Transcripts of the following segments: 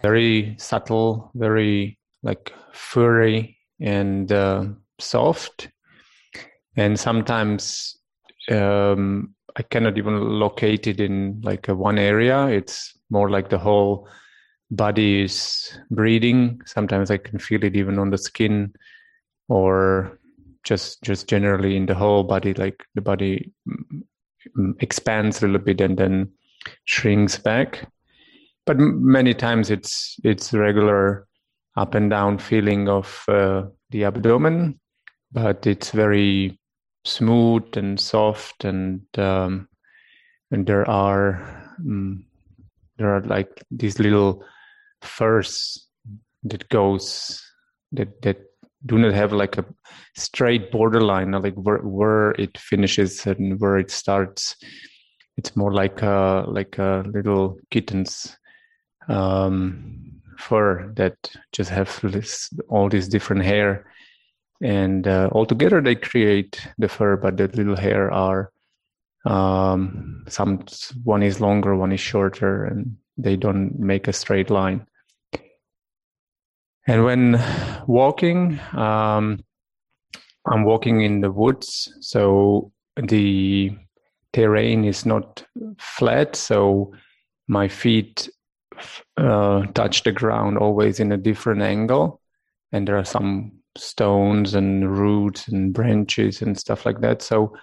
very subtle, very like furry and soft. And sometimes I cannot even locate it in like a one area. It's more like the whole body is breathing. Sometimes I can feel it even on the skin, or just generally in the whole body, like the body expands a little bit and then shrinks back. But many times it's regular up and down feeling of the abdomen, but it's very smooth and soft, and there are like these little furs that goes that do not have like a straight borderline, like where it finishes and where it starts. It's more like a little kitten's fur that just have all this different hair, and altogether they create the fur, but the little hair are one is longer, one is shorter, and they don't make a straight line. And when walking, I'm walking in the woods, so the terrain is not flat, so my feet touch the ground always in a different angle, and there are some stones and roots and branches and stuff like that. So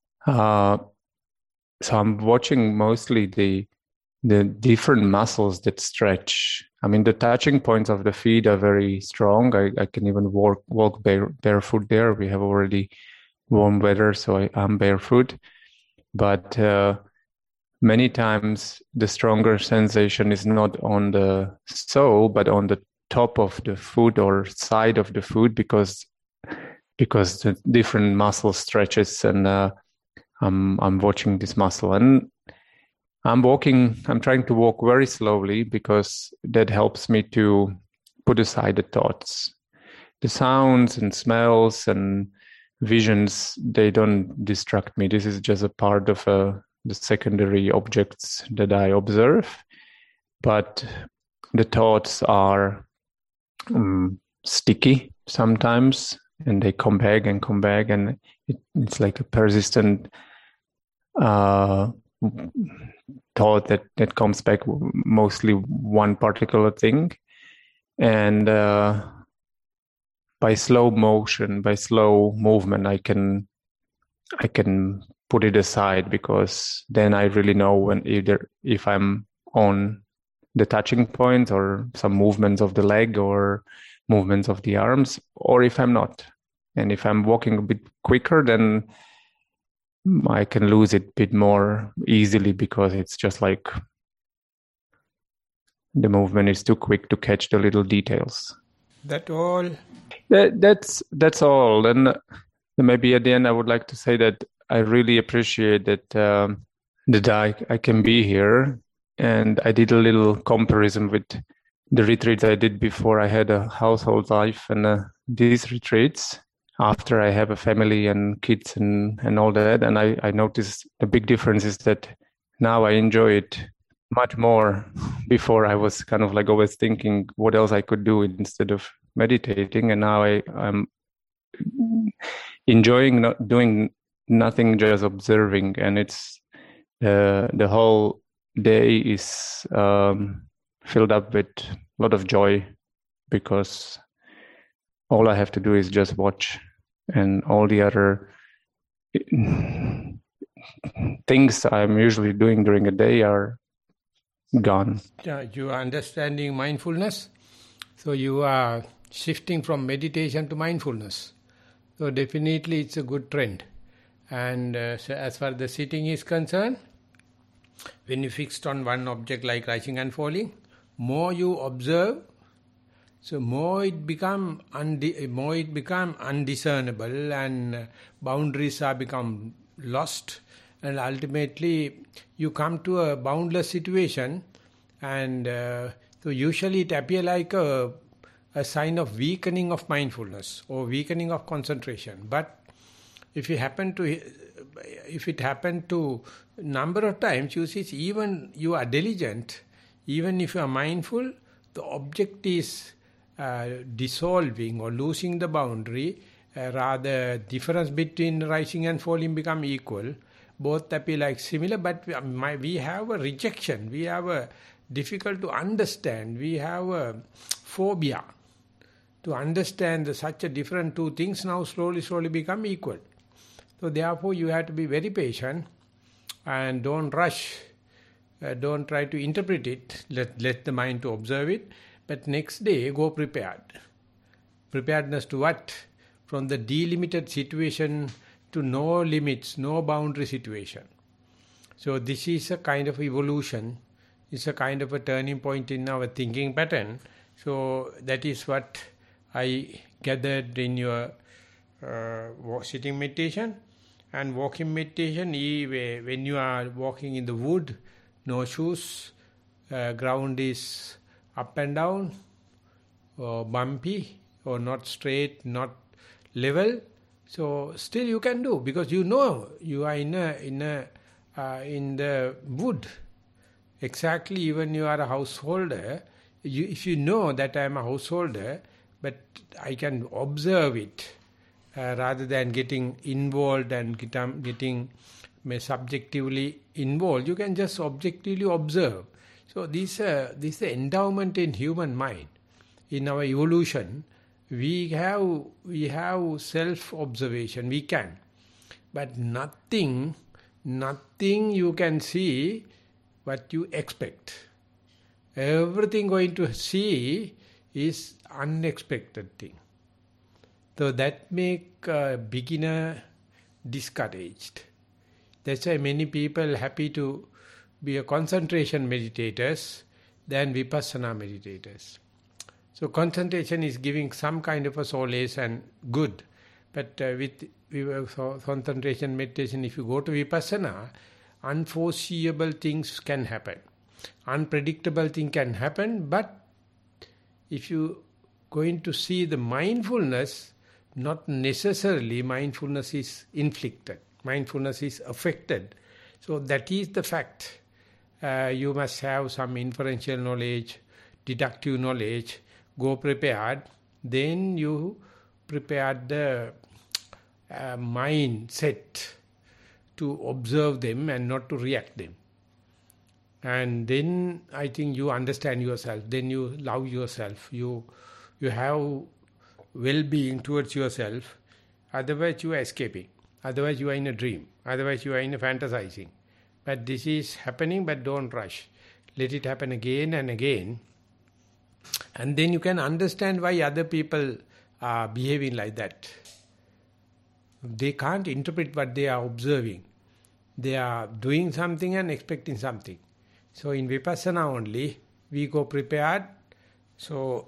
I'm watching mostly the different muscles that stretch. I mean, the touching points of the feet are very strong. I can even walk barefoot there. We have already warm weather, so I'm barefoot. But many times the stronger sensation is not on the sole, but on the top of the foot or side of the foot, because the different muscle stretches, and I'm watching this muscle, and I'm trying to walk very slowly, because that helps me to put aside the thoughts. The sounds and smells and visions, they don't distract me. This is just a part of the secondary objects that I observe. But the thoughts are sticky sometimes, and they come back, and it's like a persistent thought that comes back, mostly one particular thing. And by slow movement, I can put it aside, because then I really know when if I'm on the touching point, or some movements of the leg or movements of the arms, or if I'm not. And if I'm walking a bit quicker, then I can lose it a bit more easily, because it's just like the movement is too quick to catch the little details. That all? That's all. And maybe at the end, I would like to say that I really appreciate that I can be here. And I did a little comparison with the retreats I did before I had a household life, and these retreats after I have a family and kids and all that. And I noticed the big difference is that now I enjoy it much more. Before I was kind of like always thinking what else I could do instead of meditating. And now I'm enjoying not doing nothing, just observing. And it's the whole day is filled up with a lot of joy, because all I have to do is just watch, and all the other things I'm usually doing during a day are gone. Yeah, you are understanding mindfulness. So you are shifting from meditation to mindfulness. So definitely it's a good trend. And so as far as the sitting is concerned, when you fixed on one object like rising and falling, more you observe, so more it become undiscernible, and boundaries are become lost, and ultimately you come to a boundless situation, and so usually it appears like a sign of weakening of mindfulness or weakening of concentration. But if it happened to number of times, you see, even you are diligent, even if you are mindful, the object is dissolving or losing the boundary, rather difference between rising and falling become equal. Both appear like similar, but we have a rejection. We have a difficult to understand. We have a phobia to understand such a different two things now slowly become equal. So therefore you have to be very patient and don't rush. Don't try to interpret it. Let the mind to observe it. But next day go prepared. Preparedness to what? From the delimited situation to no limits, no boundary situation. So this is a kind of evolution. It's a kind of a turning point in our thinking pattern. So that is what I gathered in your sitting meditation. And walking meditation, when you are walking in the wood, no shoes, ground is up and down, or bumpy, or not straight, not level. So still you can do, because you know you are in the wood. Exactly, even you are a householder. If you know that I am a householder, but I can observe it rather than getting involved and getting subjectively involved, you can just objectively observe. So this is endowment in human mind. In our evolution, we have self-observation, we can. But nothing you can see what you expect. Everything going to see is unexpected thing. So that make a beginner discouraged. That's why many people happy to be a concentration meditators than vipassana meditators. So concentration is giving some kind of a solace and good. But with concentration meditation, if you go to vipassana, unforeseeable things can happen. Unpredictable thing can happen, but if you going to see the mindfulness, not necessarily mindfulness is inflicted. Mindfulness is affected. So that is the fact. You must have some inferential knowledge, deductive knowledge, go prepared. Then you prepare the mindset to observe them and not to react them. And then I think you understand yourself. Then you love yourself. You have well-being towards yourself. Otherwise you are escaping. Otherwise you are in a dream. Otherwise you are in a fantasizing. But this is happening, but don't rush. Let it happen again and again. And then you can understand why other people are behaving like that. They can't interpret what they are observing. They are doing something and expecting something. So in Vipassana only, we go prepared. So,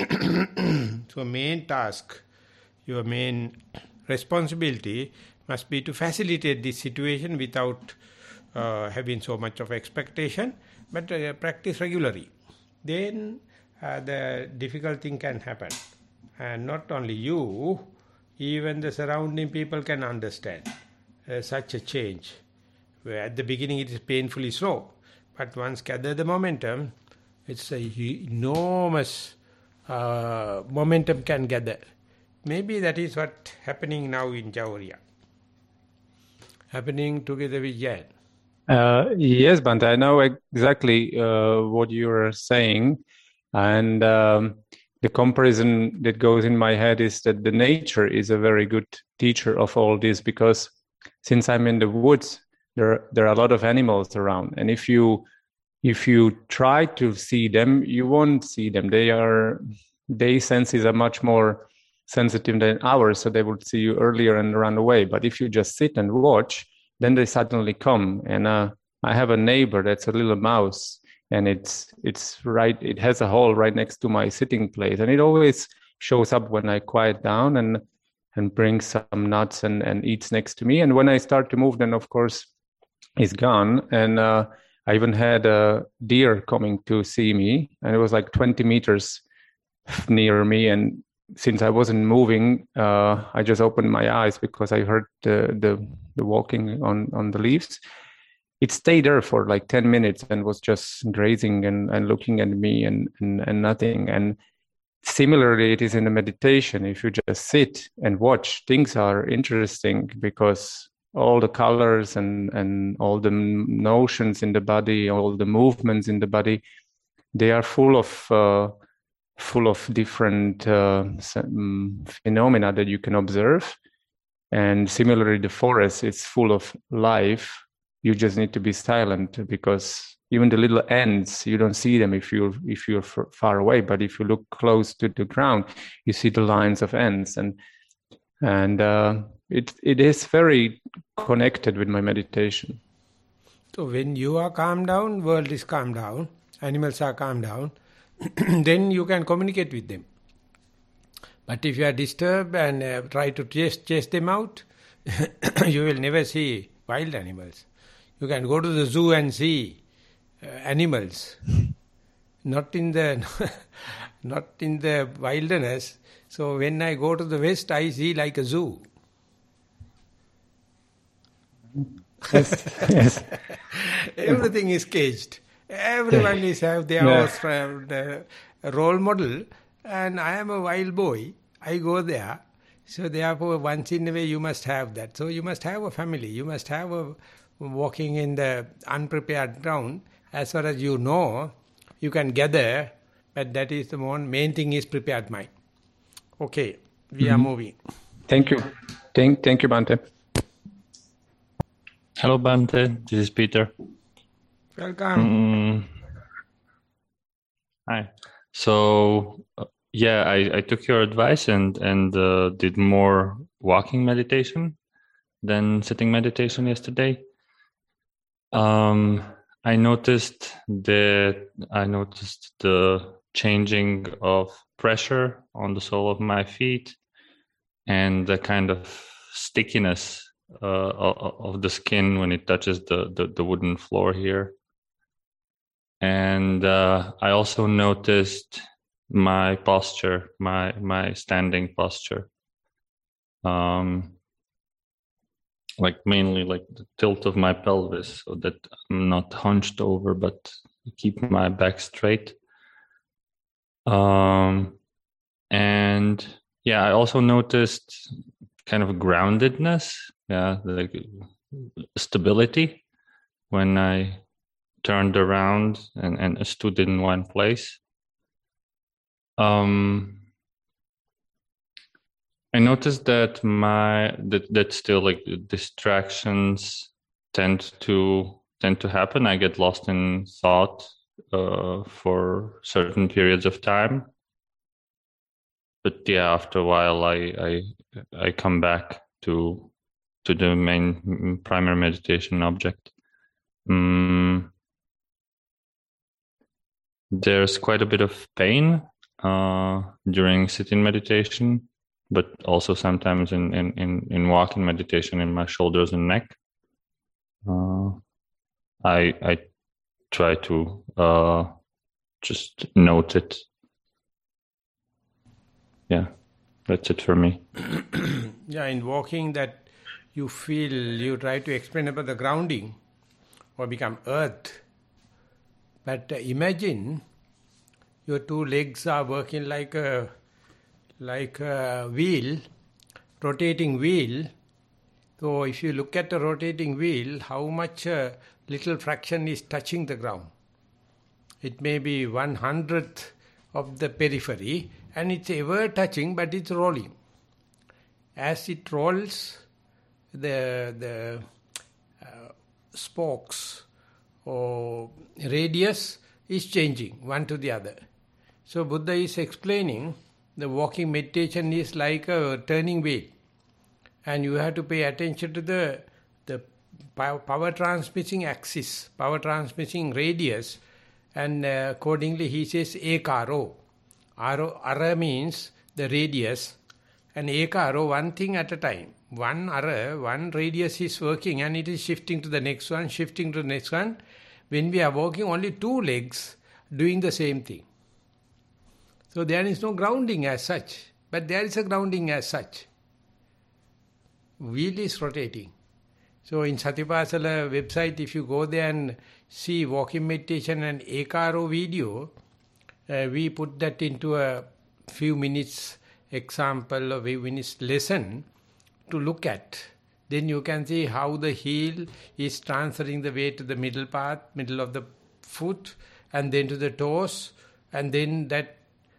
main task, your main responsibility must be to facilitate this situation without having so much of expectation, but practice regularly. Then the difficult thing can happen. And not only you, even the surrounding people can understand such a change. Where at the beginning it is painfully slow, but once gather the momentum, it's a enormous momentum can gather. Maybe that is what happening now in Jauria. Happening together with Jan. Yes, Bhante, I know exactly what you're saying. And the comparison that goes in my head is that the nature is a very good teacher of all this, because since I'm in the woods, there are a lot of animals around. And if you try to see them, you won't see them. Their senses are much more sensitive than ours, so they would see you earlier and run away. But if you just sit and watch, then they suddenly come. And I have a neighbor that's a little mouse, and it's right. It has a hole right next to my sitting place, and it always shows up when I quiet down and brings some nuts and eats next to me. And when I start to move, then of course it's gone. And I even had a deer coming to see me, and it was like 20 meters near me. And since I wasn't moving, I just opened my eyes because I heard the walking on the leaves. it stayed there for like 10 minutes and was just grazing and looking at me and nothing. And similarly, it is in the meditation. If you just sit and watch, things are interesting because all the colors and all the notions in the body, all the movements in the body, they are full of different phenomena that you can observe. And similarly, the forest is full of life. You just need to be silent, because even the little ants, you don't see them if you're far away. But if you look close to the ground, you see the lines of ants, and it is very connected with my meditation. So when you are calmed down, world is calmed down, animals are calmed down, then you can communicate with them. But if you are disturbed and try to chase them out, you will never see wild animals. You can go to the zoo and see animals, not in the not in the wilderness. So when I go to the West, I see like a zoo. Yes. Everything is caged. Everyone is have their own role model, and I am a wild boy. I go there. So therefore, once in a way, you must have that. So you must have a family. You must have a walking in the unprepared ground. As far as you know, you can gather, but that is the main thing is prepared mind. Okay, we are moving. Thank you. Thank you, Bhante. Hello, Bhante. This is Peter. Welcome. Hi. So, I took your advice and did more walking meditation than sitting meditation yesterday. I noticed the changing of pressure on the sole of my feet and the kind of stickiness of the skin when it touches the wooden floor here. And I also noticed my posture, my standing posture, like mainly like the tilt of my pelvis, so that I'm not hunched over, but keep my back straight. And I also noticed kind of groundedness, like stability when I turned around and stood in one place. I noticed that that still like distractions tend to happen. I get lost in thought for certain periods of time, but after a while I come back to the main primary meditation object. There's quite a bit of pain during sitting meditation, but also sometimes in walking meditation in my shoulders and neck. I try to just note it. Yeah, that's it for me. In walking that you feel, you try to explain about the grounding or become earth. But imagine your two legs are working like a wheel, rotating wheel. So if you look at the rotating wheel, how much little fraction is touching the ground? It may be 1/100th of the periphery, and it's ever touching, but it's rolling. As it rolls, the spokes or radius is changing one to the other. So Buddha is explaining the walking meditation is like a turning wheel, and you have to pay attention to the power transmitting axis, power transmitting radius, and accordingly he says ekaro. Ara means the radius, and ekaro, one thing at a time. One radius is working and it is shifting to the next one, shifting to the next one. When we are walking, only two legs doing the same thing. So there is no grounding as such, but there is a grounding as such. Wheel is rotating. So in Satipasala website, if you go there and see walking meditation and Ekaro video, we put that into a few minutes example or few minutes lesson to look at. Then you can see how the heel is transferring the weight to the middle part, middle of the foot, and then to the toes, and then that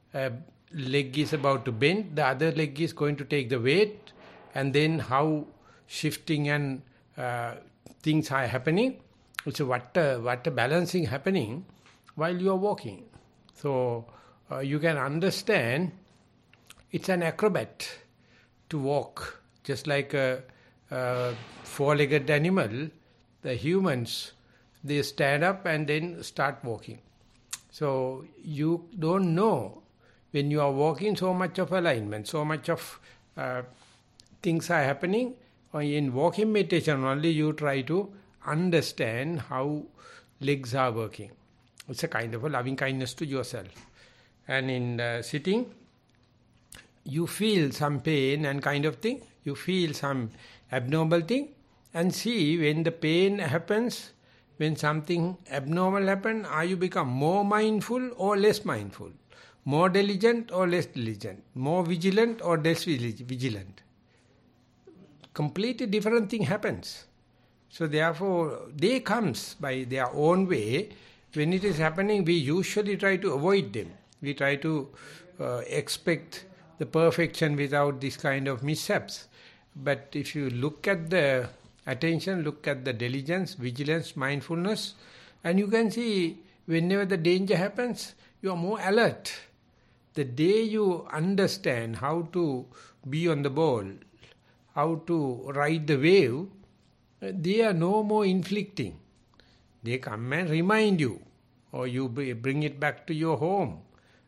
leg is about to bend, the other leg is going to take the weight, and then how shifting and things are happening. So what a balancing happening while you are walking. So you can understand it's an acrobat to walk, just like a four-legged animal. The humans, they stand up and then start walking. So you don't know when you are walking so much of alignment, so much of things are happening. In walking meditation only you try to understand how legs are working. It's a kind of a loving kindness to yourself. And in sitting, you feel some pain and kind of thing. You feel some abnormal thing and see when the pain happens, when something abnormal happens, are you become more mindful or less mindful? More diligent or less diligent? More vigilant or less vigilant? Completely different thing happens. So therefore, they comes by their own way. When it is happening, we usually try to avoid them. We try to expect the perfection without this kind of mishaps. But if you look at the attention, look at the diligence, vigilance, mindfulness, and you can see whenever the danger happens, you are more alert. The day you understand how to be on the ball, how to ride the wave, they are no more inflicting. They come and remind you, or you bring it back to your home.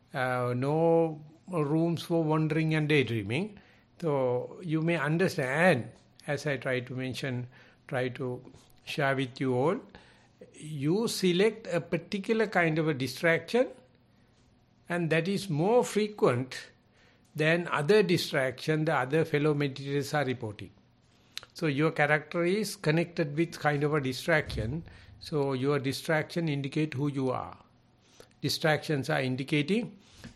No rooms for wandering and daydreaming. So you may understand, as I try to mention, try to share with you all, you select a particular kind of a distraction, and that is more frequent than other distraction the other fellow meditators are reporting. So your character is connected with kind of a distraction. So your distraction indicate who you are. Distractions are indicating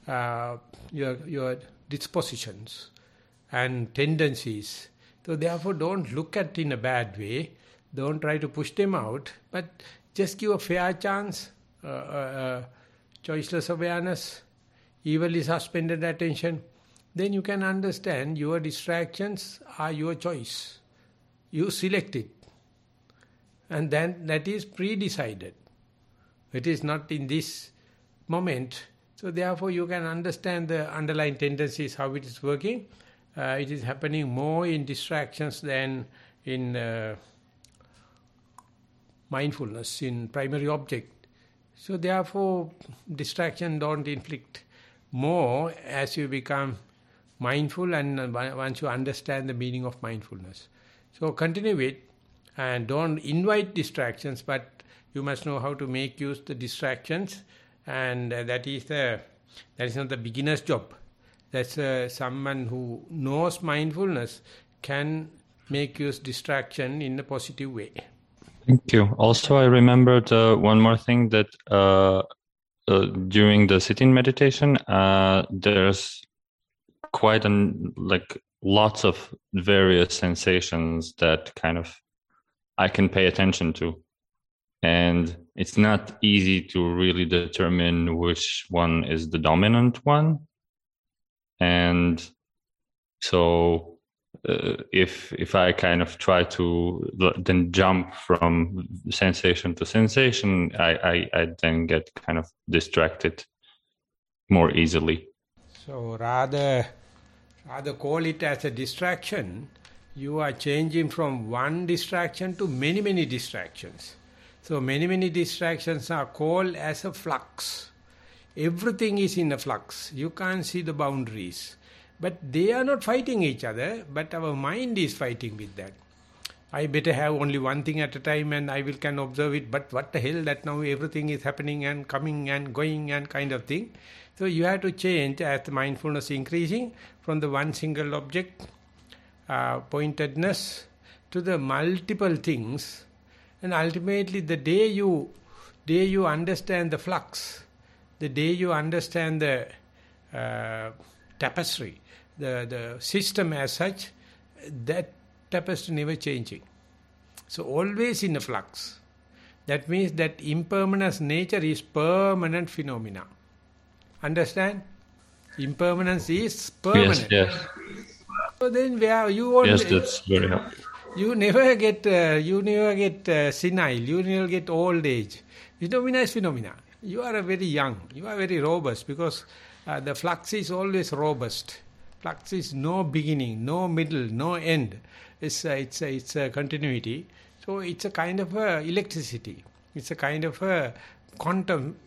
your dispositions and tendencies. So therefore don't look at it in a bad way. Don't try to push them out, but just give a fair chance, choiceless awareness, evenly suspended attention. Then you can understand your distractions are your choice. You select it. And then that is pre-decided. It is not in this moment. So therefore you can understand the underlying tendencies, how it is working. It is happening more in distractions than in mindfulness, in primary object. So therefore distraction don't inflict more as you become mindful and once you understand the meaning of mindfulness. So continue it and don't invite distractions, but you must know how to make use the distractions, and that is not the beginner's job. That's someone who knows mindfulness can make use distraction in a positive way. Thank you. Also, I remembered one more thing that during the sitting meditation, there's quite lots of various sensations that kind of I can pay attention to. And it's not easy to really determine which one is the dominant one. And so if I kind of try to then jump from sensation to sensation, I then get kind of distracted more easily. So rather call it as a distraction, you are changing from one distraction to many distractions. So many distractions are called as a flux. Everything is in a flux. You can't see the boundaries. But they are not fighting each other, but our mind is fighting with that. I better have only one thing at a time and I can observe it, but what the hell that now everything is happening and coming and going and kind of thing. So you have to change as the mindfulness increasing from the one single object, pointedness, to the multiple things, and ultimately the day you understand the flux, the day you understand the tapestry, the system as such, that tapestry never changing. So always in a flux. That means that impermanence nature is permanent phenomena. Understand? Impermanence is permanent. Yes. So then where you always, Yes, that's very helpful. you never get senile, you never get old age. Phenomena is phenomena. You are very young, you are very robust, because the flux is always robust. Flux is no beginning, no middle, no end. It's a continuity. So it's a kind of electricity. It's a kind of a quantum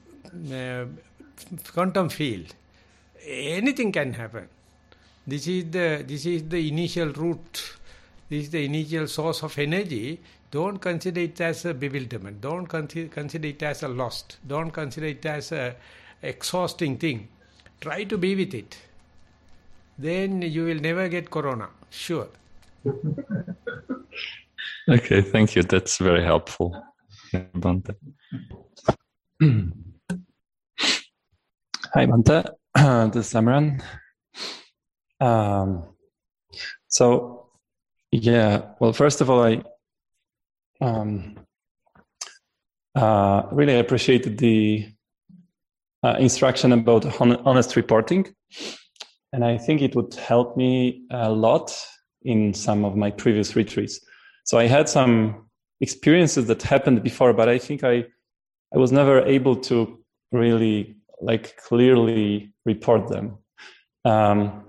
field. Anything can happen. This is the initial root. This is the initial source of energy. Don't consider it as a bewilderment. Don't consider it as a lost. Don't consider it as a exhausting thing. Try to be with it. Then you will never get corona. Sure. Okay, thank you. That's very helpful, Bhante. Hi, Bhante. This is Samran. So, yeah. Well, first of all, I really appreciated the instruction about honest reporting, and I think it would help me a lot in some of my previous retreats. So I had some experiences that happened before, but I think I was never able to really clearly report them. And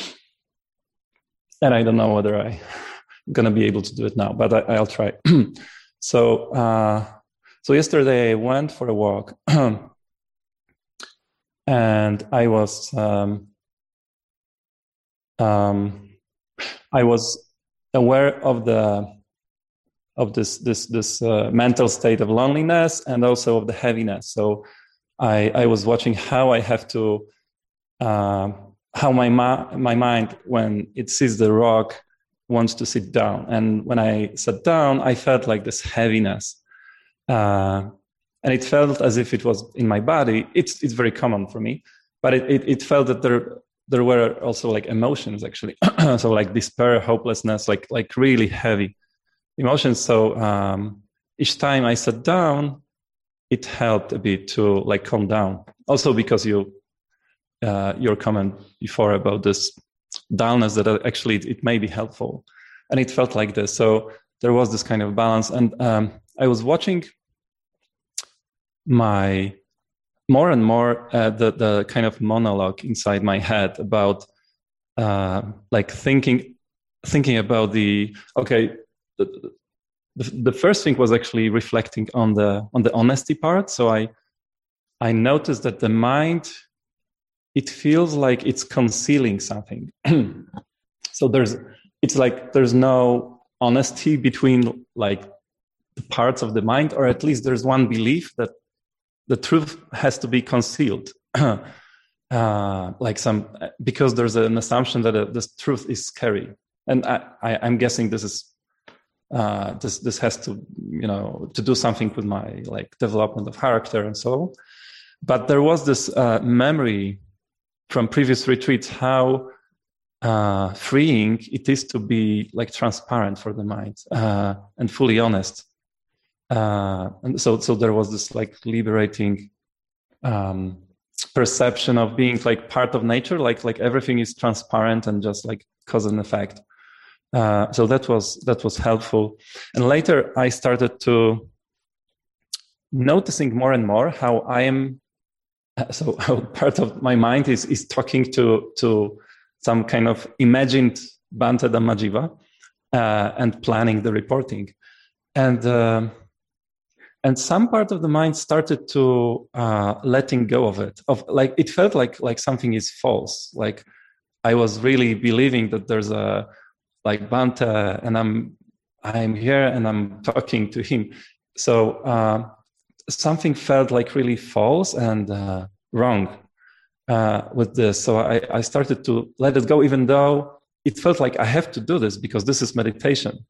I don't know whether I'm going to be able to do it now, but I'll try. So yesterday I went for a walk and I was aware of this mental state of loneliness and also of the heaviness. So I was watching how I have to, how my mind, when it sees the rock, wants to sit down. And when I sat down, I felt like this heaviness. And it felt as if it was in my body. It's very common for me, but it felt that there were also like emotions actually. So like despair, hopelessness, like really heavy emotions. So each time I sat down, it helped a bit to like calm down. Also because your comment before about this dullness, that actually it may be helpful, and it felt like this. So there was this kind of balance, and I was watching my more and more the kind of monologue inside my head about like thinking about the first thing was actually reflecting on the honesty part. So I noticed that the mind, it feels like it's concealing something. So there's no honesty between like the parts of the mind, or at least there's one belief that the truth has to be concealed. Because there's an assumption that this truth is scary. And I'm guessing this is this has to, to do something with my like development of character and so on. But there was this memory from previous retreats, how freeing it is to be like transparent for the mind and fully honest. And so there was this like liberating perception of being like part of nature, like everything is transparent and just like cause and effect. So that was helpful. And later I started to noticing more and more how I am. So how part of my mind is talking to some kind of imagined Bhante Dhammajiva and planning the reporting, and some part of the mind started to letting go of it. Of like it felt like something is false. Like I was really believing that there's a like Bhante, and I'm here and I'm talking to him. So something felt like really false and wrong with this. So I started to let it go, even though it felt like I have to do this because this is meditation.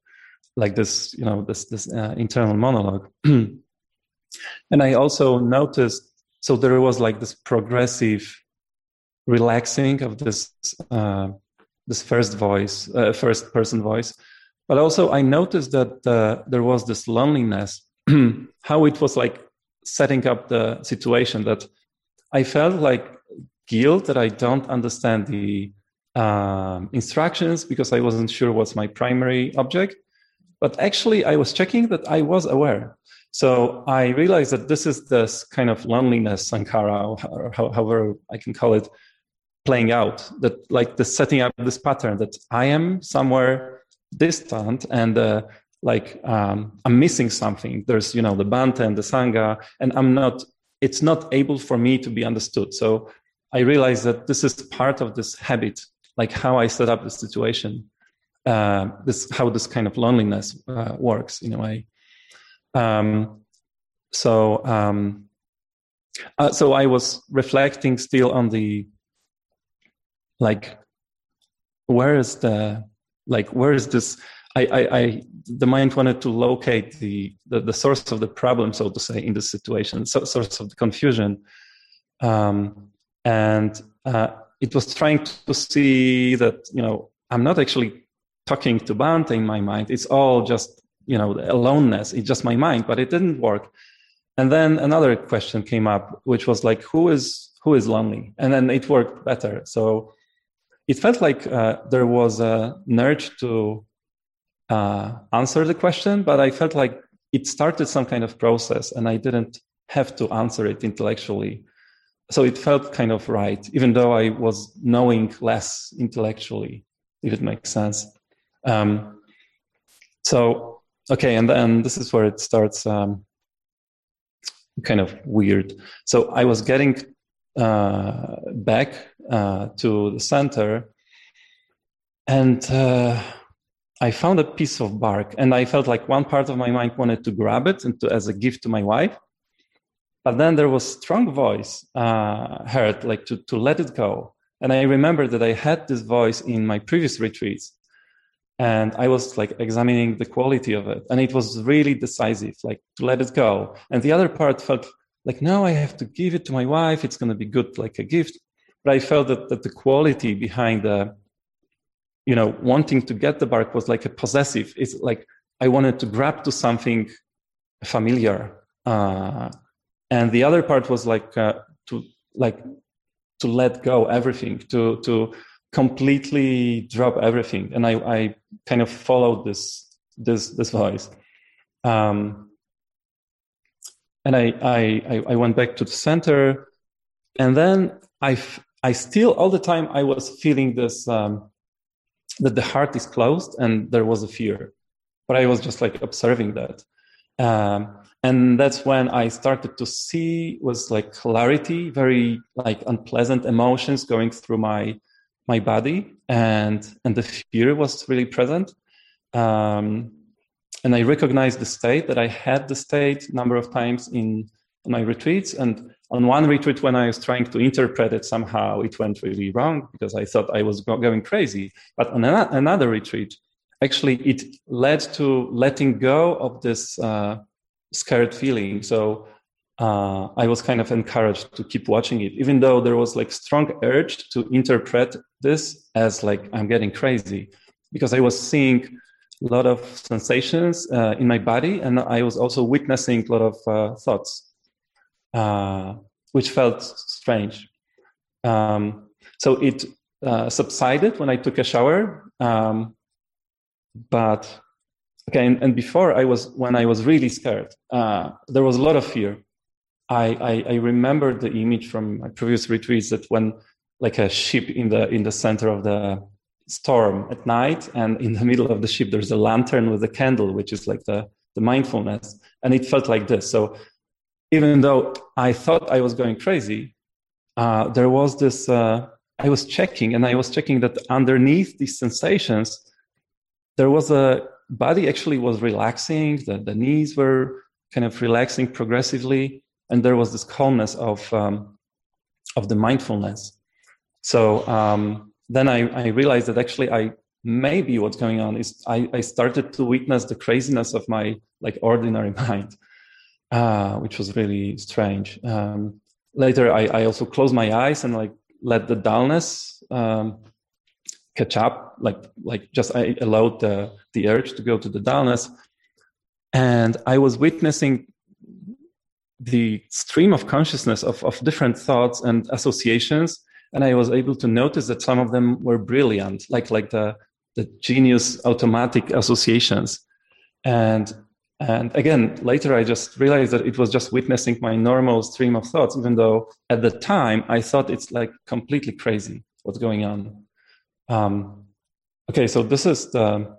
like this, this internal monologue. And I also noticed, so there was like this progressive relaxing of this first person voice, but also I noticed that there was this loneliness, how it was like setting up the situation, that I felt like guilt that I don't understand the instructions because I wasn't sure what's my primary object. But actually, I was checking that I was aware. So I realized that this is this kind of loneliness, sankhara, or however I can call it, playing out. That like the setting up this pattern that I am somewhere distant and I'm missing something. There's the Bhante and the Sangha, and it's not able for me to be understood. So I realized that this is part of this habit, like how I set up the situation. How this kind of loneliness works in a way. So I was reflecting still on the where is this? The mind wanted to locate the source of the problem, so to say, in this situation, source of the confusion, and it was trying to see that I'm not actually talking to Bhante in my mind. It's all just, the aloneness. It's just my mind, but it didn't work. And then another question came up, which was like, who is lonely? And then it worked better. So it felt like there was a nudge to answer the question, but I felt like it started some kind of process and I didn't have to answer it intellectually. So it felt kind of right, even though I was knowing less intellectually, if it makes sense. Okay, and then this is where it starts kind of weird. So I was getting back to the center, and I found a piece of bark, and I felt like one part of my mind wanted to grab it and as a gift to my wife, but then there was strong voice heard, like to let it go. And I remember that I had this voice in my previous retreats. And I was like examining the quality of it. And it was really decisive, like to let it go. And the other part felt like, no, I have to give it to my wife. It's going to be good, like a gift. But I felt that the quality behind the, wanting to get the bark was like a possessive. It's like I wanted to grab to something familiar. And the other part was like to let go everything, to completely drop everything. And I kind of followed this voice. And I went back to the center, and then I still all the time I was feeling this, that the heart is closed and there was a fear, but I was just like observing that. And that's when I started to see was like clarity, very like unpleasant emotions going through my body, and the fear was really present. And I recognized the state that I had the state a number of times in my retreats. And on one retreat, when I was trying to interpret it somehow, it went really wrong because I thought I was going crazy. But on another retreat, actually, it led to letting go of this scared feeling. So I was kind of encouraged to keep watching it, even though there was like strong urge to interpret this as like I'm getting crazy, because I was seeing a lot of sensations in my body, and I was also witnessing a lot of thoughts, which felt strange. So it subsided when I took a shower, but okay. And before when I was really scared, there was a lot of fear. I remember the image from my previous retreats that when like a ship in the center of the storm at night, and in the middle of the ship there's a lantern with a candle, which is like the mindfulness, and it felt like this. So even though I thought I was going crazy, there was this. I was checking that underneath these sensations, there was a body actually was relaxing. The knees were kind of relaxing progressively, and there was this calmness of the mindfulness. So then I realized that actually maybe what's going on is I started to witness the craziness of my like ordinary mind, which was really strange. Later, I also closed my eyes and like let the dullness catch up, like just I allowed the urge to go to the dullness, and I was witnessing the stream of consciousness of different thoughts and associations, and I was able to notice that some of them were brilliant, like the genius automatic associations, and again later I just realized that it was just witnessing my normal stream of thoughts, even though at the time I thought it's like completely crazy what's going on. Okay, so this is the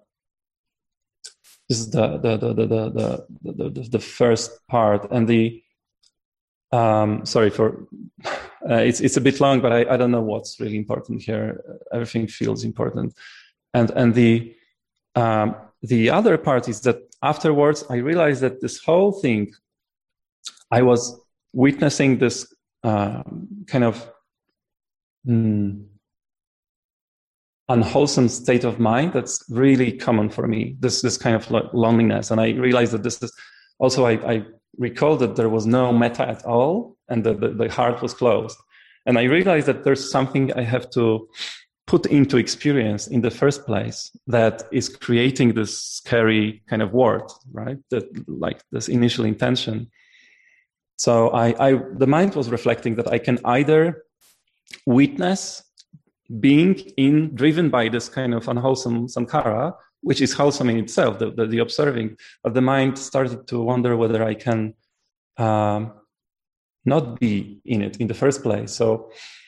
first part, and the sorry for it's a bit long, but I don't know what's really important here. Everything feels important, and the other part is that afterwards I realized that this whole thing, I was witnessing this kind of unwholesome state of mind that's really common for me, this kind of loneliness. And I realized that this is also, I recalled that there was no metta at all, and the heart was closed. And I realized that there's something I have to put into experience in the first place that is creating this scary kind of word, right? That like this initial intention. So the mind was reflecting that I can either witness being driven by this kind of unwholesome sankhara, which is wholesome in itself, the observing, but the mind started to wonder whether I can not be in it in the first place. So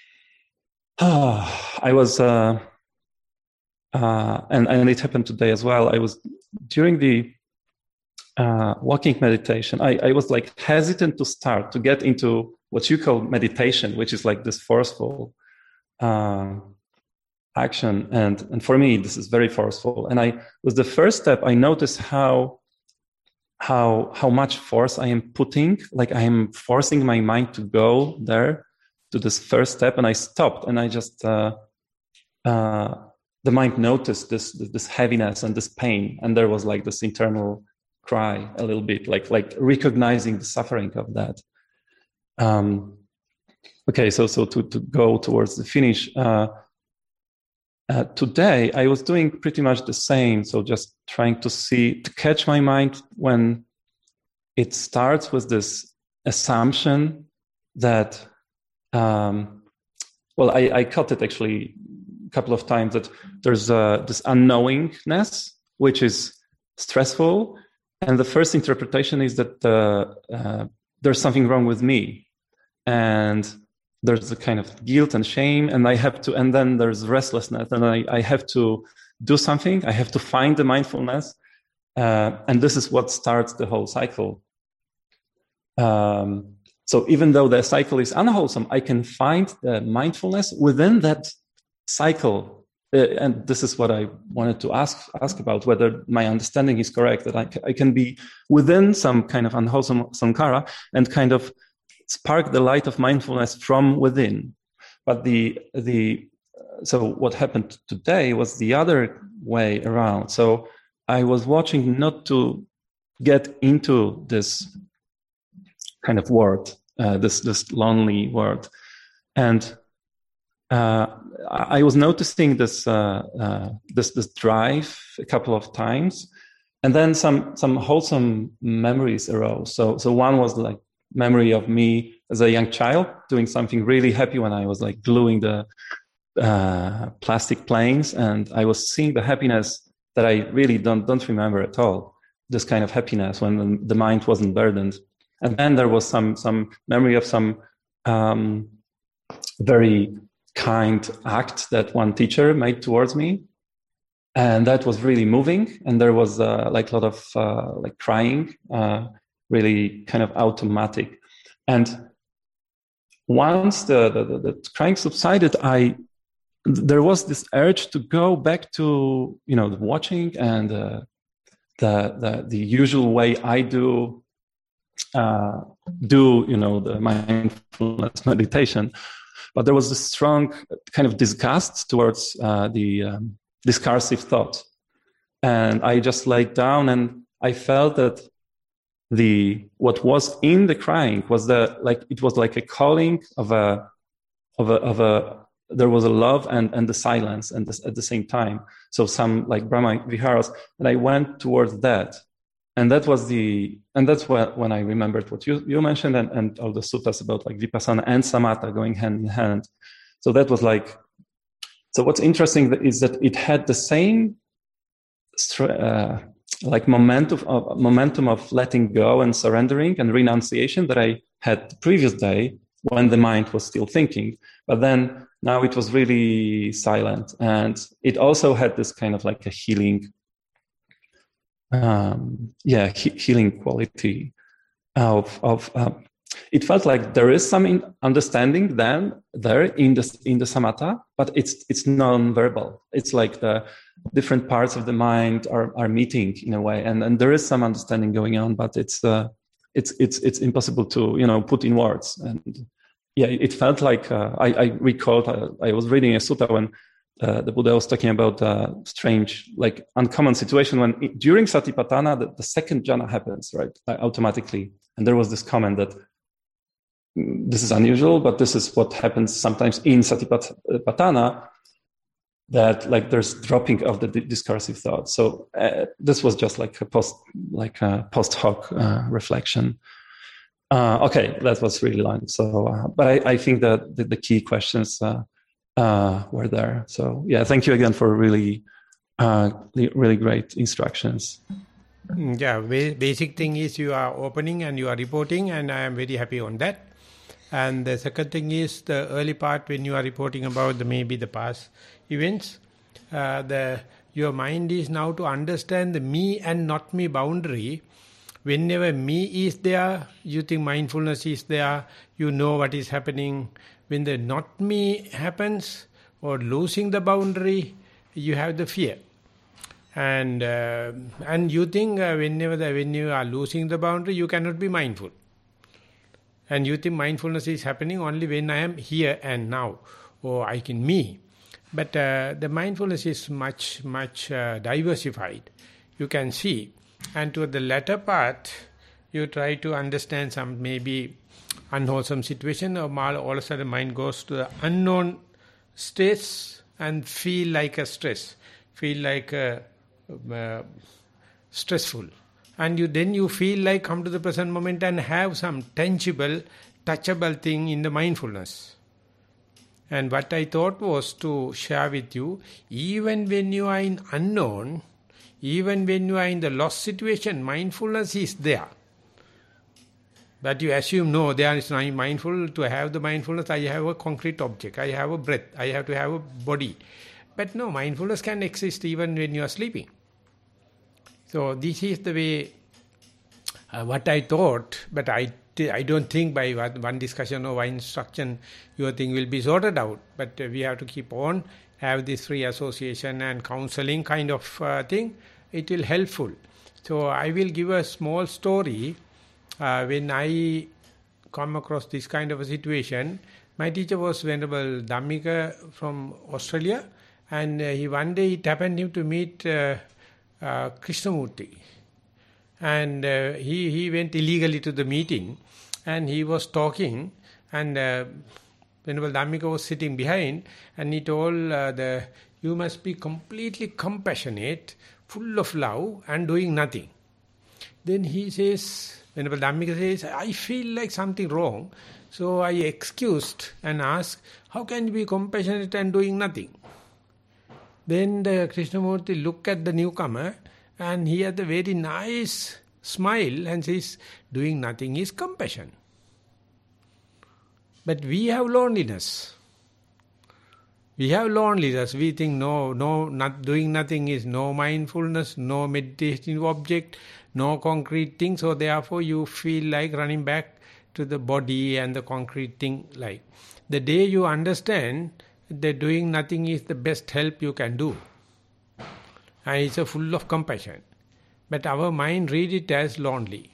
I was, and it happened today as well. I was during the walking meditation. I was like hesitant to get into what you call meditation, which is like this forceful action, and for me this is very forceful. And I was the first step. I noticed how much force I am putting. Like I am forcing my mind to go there to this first step, and I stopped, and I just the mind noticed this heaviness and this pain, and there was like this internal cry a little bit, like recognizing the suffering of that. Okay, so to go towards the finish. Today I was doing pretty much the same. So just trying to catch my mind when it starts with this assumption that, I caught it actually a couple of times, that there's this unknowingness, which is stressful. And the first interpretation is that there's something wrong with me. And there's a kind of guilt and shame, and and then there's restlessness, and I have to do something. I have to find the mindfulness, and this is what starts the whole cycle. So even though the cycle is unwholesome, I can find the mindfulness within that cycle, and this is what I wanted to ask about, whether my understanding is correct, that I can be within some kind of unwholesome sankhara and kind of spark the light of mindfulness from within. But so what happened today was the other way around. So I was watching not to get into this kind of world, this lonely world, and I was noticing this drive a couple of times, and then some wholesome memories arose. So one was like memory of me as a young child doing something really happy when I was like gluing the plastic planes, and I was seeing the happiness that I really don't remember at all. This kind of happiness when the mind wasn't burdened. And then there was some memory of some very kind act that one teacher made towards me, and that was really moving. And there was like a lot of like crying. Really kind of automatic. And once the crying subsided, there was this urge to go back to, the watching and the usual way I do the mindfulness meditation. But there was a strong kind of disgust towards the discursive thought. And I just laid down, and I felt that what was in the crying was it was like a calling of a there was a love and the silence and at the same time. So some like Brahma Viharas, and I went towards that. And that's when I remembered what you mentioned and all the suttas about like Vipassana and Samatha going hand in hand. So that was like, so what's interesting is that it had the same like momentum of letting go and surrendering and renunciation that I had the previous day when the mind was still thinking. But then now it was really silent, and it also had this kind of like a healing, healing quality of it felt like there is some understanding then there in the samatha, but it's non-verbal. It's like the different parts of the mind are meeting in a way, and there is some understanding going on, but it's impossible to put in words. And yeah, it felt like I recalled I was reading a sutta when the Buddha was talking about a strange, like uncommon situation when during Satipatthana the second jhana happens, right, automatically. And there was this comment that this is unusual, but this is what happens sometimes in Satipatthana, that like there's dropping of the discursive thought. So this was just like a post hoc reflection. Okay, that was really long. So, but I think that the key questions were there. So yeah, thank you again for really great instructions. Yeah, basic thing is you are opening and you are reporting, and I am very happy on that. And the second thing is the early part when you are reporting about maybe the past events. Your mind is now to understand the me and not me boundary. Whenever me is there, you think mindfulness is there, you know what is happening. When the not me happens or losing the boundary, you have the fear. And you think when you are losing the boundary, you cannot be mindful. And you think mindfulness is happening only when I am here and now, or I can me. But the mindfulness is much diversified. You can see. And to the latter part, you try to understand some maybe unwholesome situation, or all of a sudden mind goes to the unknown states and feel like a stress, feel like stressful. And then you feel like come to the present moment and have some tangible, touchable thing in the mindfulness. And what I thought was to share with you, even when you are in unknown, even when you are in the lost situation, mindfulness is there. But you assume, no, there is not mindful. To have the mindfulness, I have a concrete object, I have a breath, I have to have a body. But no, mindfulness can exist even when you are sleeping. So this is the way, what I thought, but I don't think by one discussion or one instruction your thing will be sorted out. But we have to keep on, have this free association and counseling kind of thing. It will helpful. So I will give a small story. When I come across this kind of a situation, my teacher was Venerable Dhammika from Australia, and one day it happened him to meet Krishnamurti. And he went illegally to the meeting, and he was talking, and Venerable Dhammika was sitting behind, and he told you must be completely compassionate, full of love, and doing nothing. Then he says, Venerable Dhammika says, I feel like something wrong. So I excused and asked, how can you be compassionate and doing nothing? Then the Krishnamurti looked at the newcomer, and he had a very nice smile and says, doing nothing is compassion. But we have loneliness. We have loneliness. We think not doing nothing is no mindfulness, no meditative object, no concrete thing. So therefore you feel like running back to the body and the concrete thing. Like the day you understand that doing nothing is the best help you can do, and it's full of compassion. But our mind read it as lonely.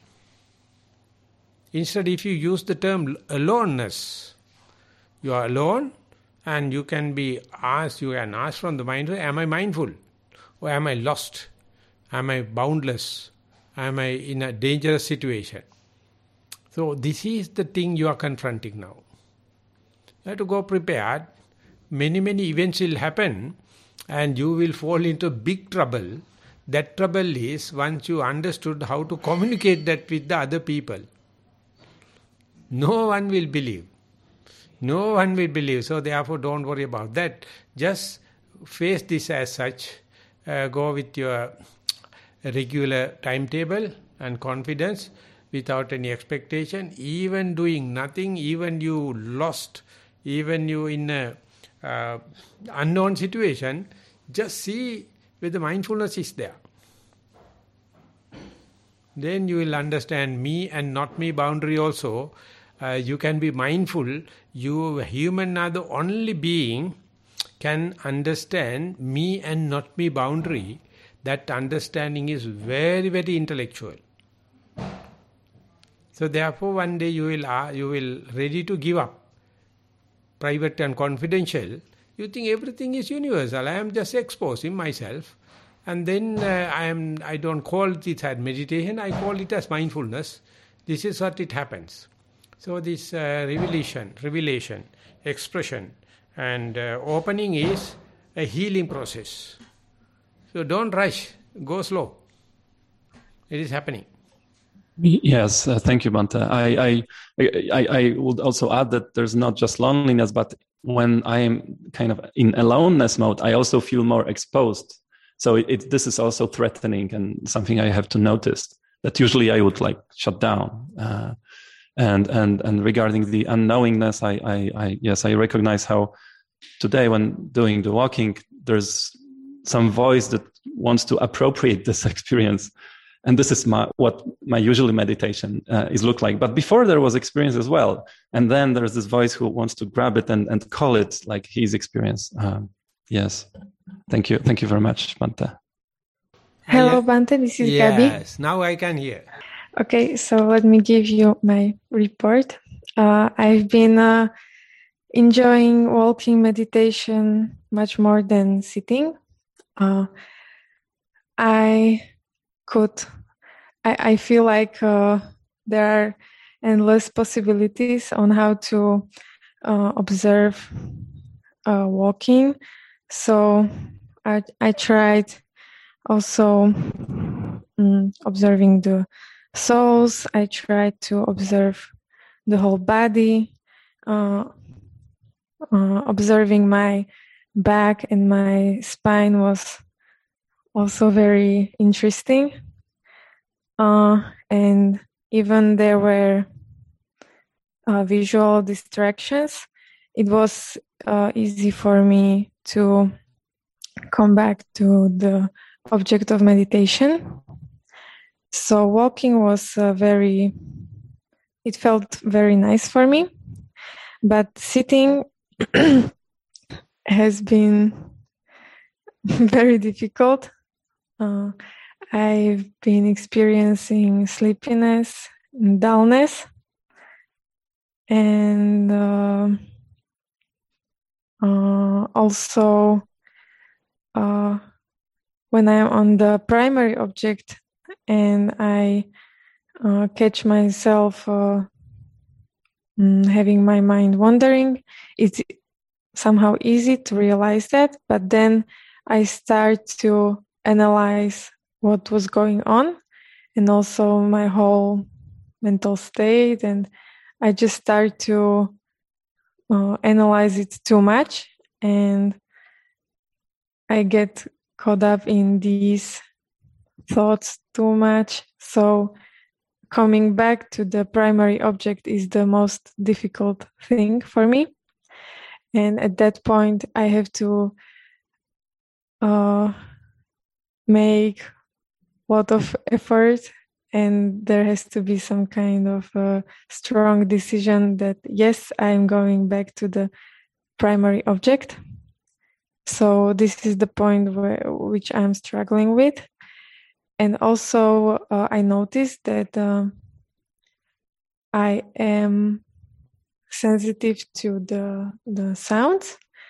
Instead, if you use the term aloneness, you are alone And you can ask from the mind, am I mindful? Or am I lost? Am I boundless? Am I in a dangerous situation? So this is the thing you are confronting now. You have to go prepared. Many events will happen and you will fall into big trouble. That trouble is once you understood how to communicate that with the other people. No one will believe. No one will believe. So therefore don't worry about that. Just face this as such. Go with your regular timetable and confidence without any expectation. Even doing nothing, even you lost, even you in a unknown situation, just see whether mindfulness is there. Then you will understand me and not me boundary also. You can be mindful. You, human, are the only being can understand me and not me boundary. That understanding is very intellectual. So therefore one day you will ready to give up. Private and confidential. You think everything is universal. I am just exposing myself. And then I don't call it as meditation. I call it as mindfulness. This is what it happens. So this revelation, expression and opening is a healing process. So don't rush, go slow. It is happening. Yes, thank you, Bhante. I would also add that there's not just loneliness, but when I am kind of in aloneness mode, I also feel more exposed. So this is also threatening and something I have to notice that usually I would like shut down. And regarding the unknowingness, I recognize how today when doing the walking, there's some voice that wants to appropriate this experience. And this is what my usually meditation is look like. But before there was experience as well. And then there's this voice who wants to grab it and call it like his experience. Yes. Thank you. Thank you very much, Bhante. Hello, Bhante. This is Gabi. Yes, now I can hear. Okay, so let me give you my report. I've been enjoying walking meditation much more than sitting. I feel like there are endless possibilities on how to observe walking. So I tried also observing the soles. I tried to observe the whole body, observing my back and my spine was also very interesting. And even there were visual distractions. It was easy for me to come back to the object of meditation. So walking was it felt very nice for me, but sitting has been very difficult. I've been experiencing sleepiness and dullness, and also when I'm on the primary object and I catch myself having my mind wandering, it's somehow easy to realize that, but then I start to analyze what was going on and also my whole mental state, and I just start to analyze it too much, and I get caught up in these thoughts too much. So coming back to the primary object is the most difficult thing for me. And at that point, I have to make a lot of effort, and there has to be some kind of strong decision that, yes, I'm going back to the primary object. So this is the point which I'm struggling with. And also, I noticed that I am sensitive to the sounds.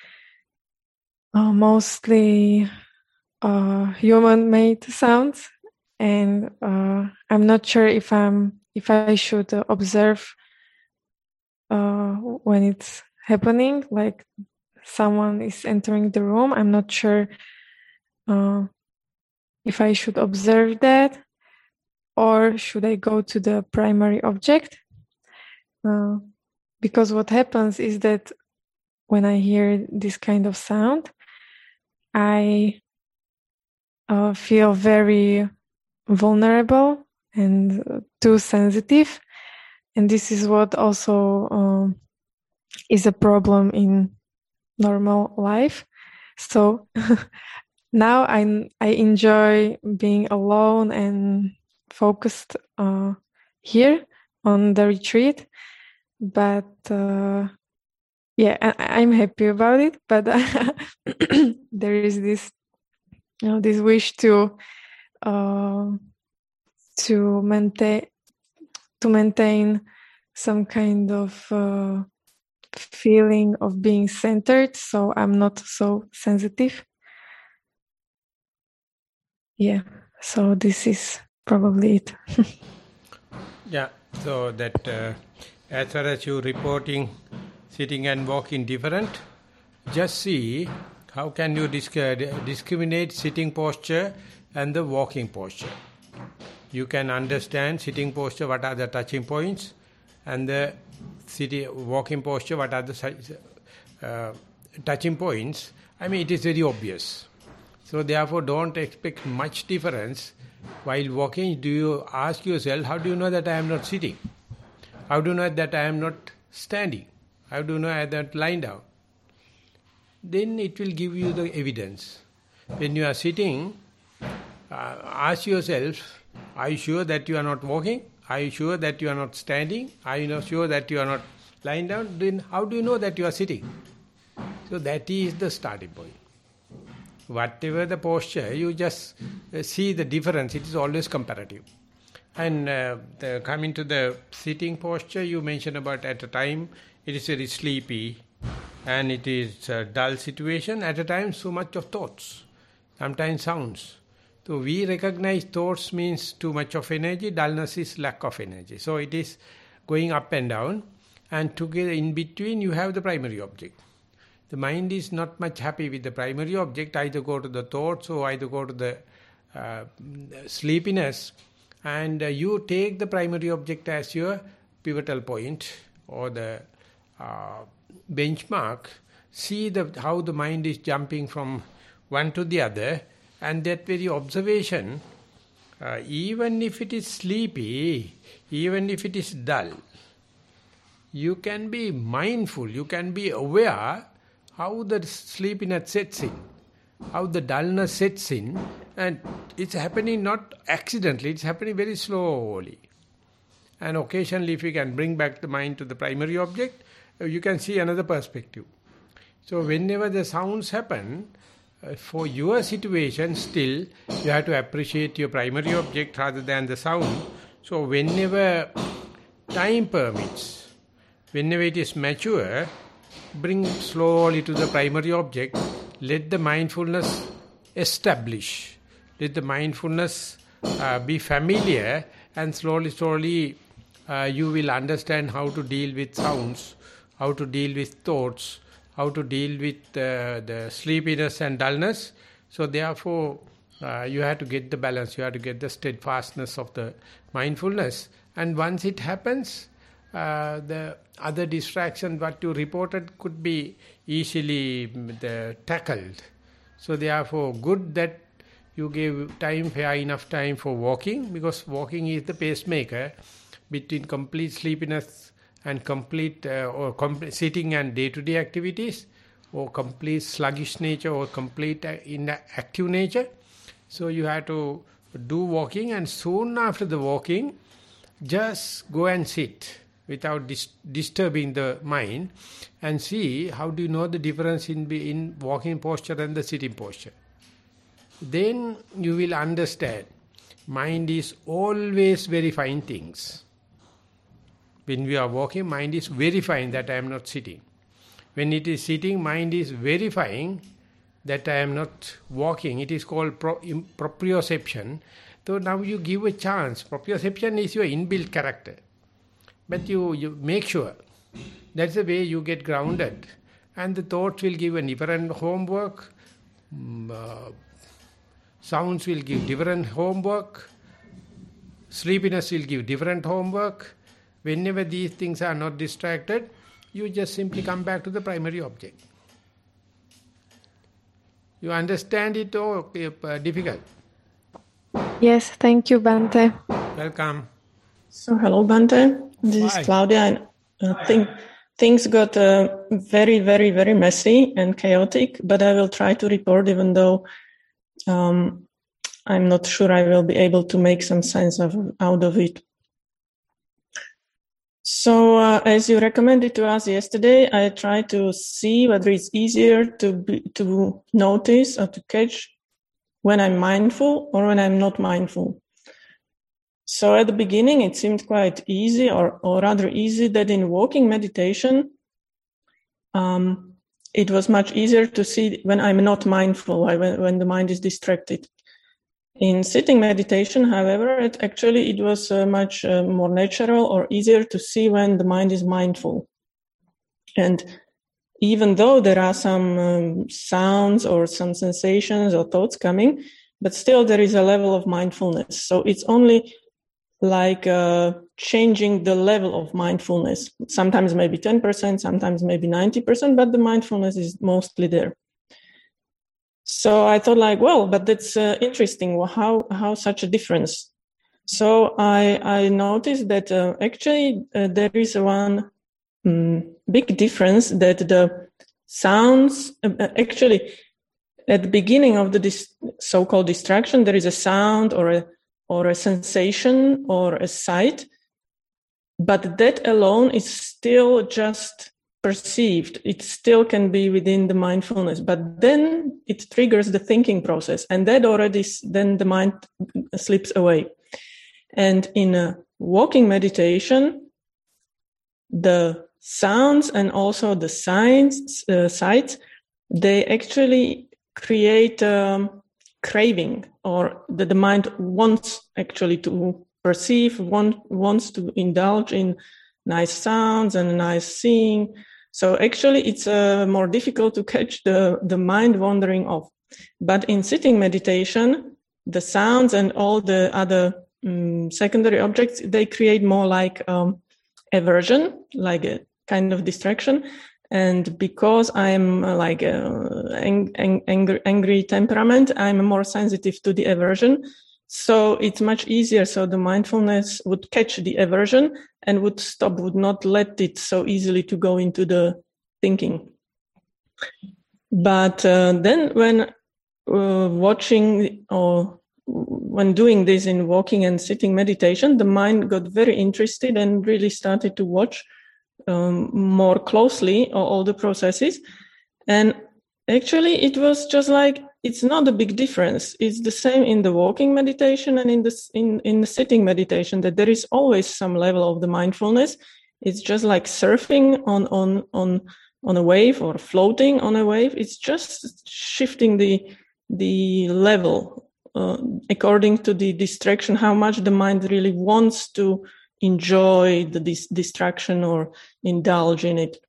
mostly human-made sounds, and I'm not sure if I should observe when it's happening, like someone is entering the room. I'm not sure if I should observe that, or should I go to the primary object? Because what happens is that when I hear this kind of sound, I feel very vulnerable and too sensitive. And this is what also is a problem in normal life. So now I enjoy being alone and focused here on the retreat. But yeah, I'm happy about it. But there is this, this wish to maintain some kind of feeling of being centered, so I'm not so sensitive. Yeah, so this is probably it. Yeah, so that as far as you reporting sitting and walking different, just see how can you discriminate sitting posture and the walking posture. You can understand sitting posture, what are the touching points, and the walking posture, what are the touching points. I mean, it is very obvious. So therefore, don't expect much difference. While walking, do you ask yourself, how do you know that I am not sitting? How do you know that I am not standing? How do you know I am not lying down? Then it will give you the evidence. When you are sitting, ask yourself, are you sure that you are not walking? Are you sure that you are not standing? Are you not sure that you are not lying down? Then how do you know that you are sitting? So that is the starting point. Whatever the posture, you just see the difference. It is always comparative. And coming to the sitting posture, you mentioned about at a time it is very sleepy and it is a dull situation. At a time, so much of thoughts, sometimes sounds. So we recognize thoughts means too much of energy, dullness is lack of energy. So it is going up and down, and together in between you have the primary object. The mind is not much happy with the primary object, either go to the thoughts or either go to the sleepiness, and you take the primary object as your pivotal point or the benchmark. See how the mind is jumping from one to the other, and that very observation, even if it is sleepy, even if it is dull, you can be mindful, you can be aware how the sleepiness sets in, how the dullness sets in, and it's happening not accidentally, it's happening very slowly. And occasionally if you can bring back the mind to the primary object, you can see another perspective. So whenever the sounds happen, for your situation still, you have to appreciate your primary object rather than the sound. So whenever time permits, whenever it is mature, bring slowly to the primary object, let the mindfulness establish, let the mindfulness be familiar, and slowly you will understand how to deal with sounds, how to deal with thoughts, how to deal with the sleepiness and dullness. So therefore, you have to get the balance, you have to get the steadfastness of the mindfulness. And once it happens, the other distraction what you reported could be easily tackled. So therefore, good that you gave time, fair enough time for walking, because walking is the pacemaker between complete sleepiness and complete sitting and day-to-day activities, or complete sluggish nature or complete inactive nature. So you have to do walking, and soon after the walking, just go and sit without disturbing the mind, and see how do you know the difference in walking posture and the sitting posture. Then you will understand mind is always verifying things. When we are walking, mind is verifying that I am not sitting. When it is sitting, mind is verifying that I am not walking. It is called proprioception. So now you give a chance. Proprioception is your inbuilt character. But you make sure. That's the way you get grounded. And the thoughts will give a different homework. Sounds will give different homework. Sleepiness will give different homework. Whenever these things are not distracted, you just simply come back to the primary object. You understand it or difficult? Yes, thank you, Bhante. Welcome. So hello, Bhante. This is Claudia. I think things got very, very, very messy and chaotic, but I will try to report, even though I'm not sure I will be able to make some sense out of it. So as you recommended to us yesterday, I tried to see whether it's easier to notice or to catch when I'm mindful or when I'm not mindful. So at the beginning, it seemed quite easy or rather easy that in walking meditation, it was much easier to see when I'm not mindful, when the mind is distracted. In sitting meditation, however, it was much more natural or easier to see when the mind is mindful. And even though there are some sounds or some sensations or thoughts coming, but still there is a level of mindfulness. So it's only like changing the level of mindfulness. Sometimes maybe 10%, sometimes maybe 90%, but the mindfulness is mostly there. So I thought but that's interesting. How such a difference? So I noticed that there is one big difference, that the sounds, actually at the beginning of the so-called distraction, there is a sound or a sensation or a sight, but that alone is still just perceived. It still can be within the mindfulness, but then it triggers the thinking process, and that already then the mind slips away. And in a walking meditation, the sounds and also the sights, they actually create craving, or that the mind wants actually to perceive, wants to indulge in nice sounds and nice seeing. So actually it's more difficult to catch the mind wandering off. But in sitting meditation, the sounds and all the other secondary objects, they create more like aversion, like a kind of distraction. And because I'm like angry temperament, I'm more sensitive to the aversion. So it's much easier. So the mindfulness would catch the aversion and would not let it so easily to go into the thinking. But then when watching or when doing this in walking and sitting meditation, the mind got very interested and really started to watch more closely all the processes. And actually it was just it's not a big difference. It's the same in the walking meditation and in the sitting meditation, that there is always some level of the mindfulness. It's just like surfing on a wave or floating on a wave. It's just shifting the level according to the distraction, how much the mind really wants to enjoy the distraction or indulge in it.